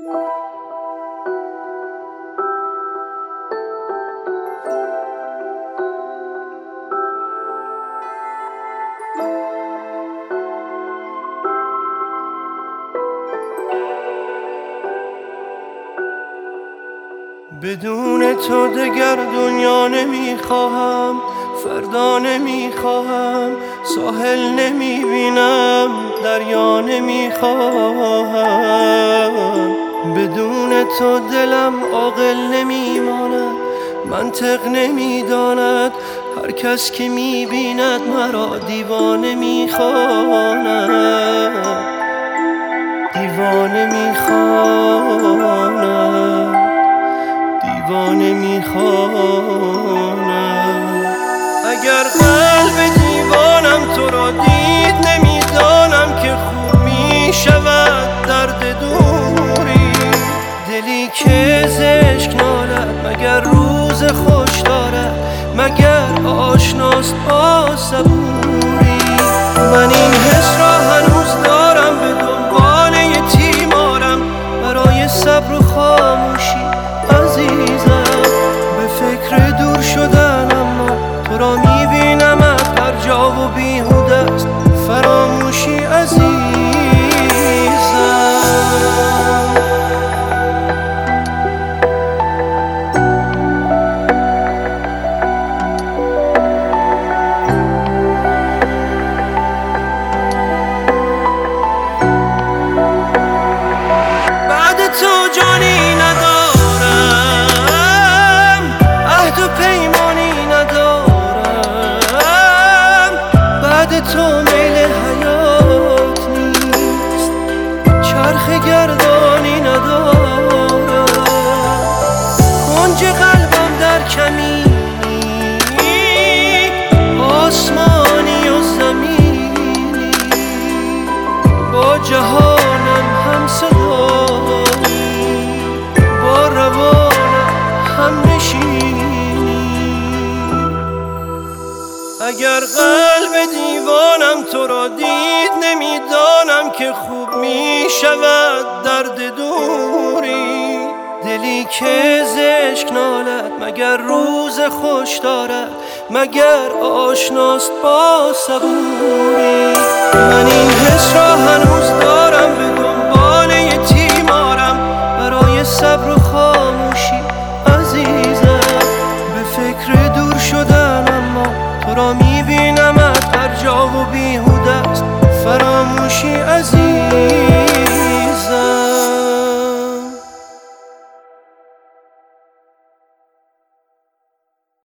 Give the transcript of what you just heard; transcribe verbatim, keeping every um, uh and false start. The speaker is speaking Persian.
بدون تو دگر دنیا نمیخواهم، فردا نمیخواهم، ساحل نمیبینم، دریا نمیخواهم. بدون تو دلم عاقل نمیماند، منطق نمیداند، هر کس که میبیند مرا دیوانه میخواند، دیوانه میخواند، دیوانه میخواند. اگر قلب دیوانم تو را دید، نمیدانم که خوب میشود درد دوری. دلی که ز عشق نالد مگر روز خوش دارد، مگر آشناست با صبوری. من این حس را هنوز دارم، به دنبال یه تیمارم برای صبر و خاموشی عزیزم. به فکر دور شدن اما تو را میبینمت هر جا و بیهوده است فراموشی عزیزم. بعد تو جانی ندارم، عهد و پیمانی ندارم. بعد تو میل حیات نیست، چرخ گردانی ندارم. کنج قلبم در کمینی، آسمانی و زمینی. با جهانم هم صدایی، با روانم هم نشینی. اگر قلب دیوانم تو را دید، نمیدانم که خوب میشود درد دوری. دلی که ز عشق نالد مگر روز خوش دارد، مگر آشناست با صبوری. من این حس را هنوز دارم،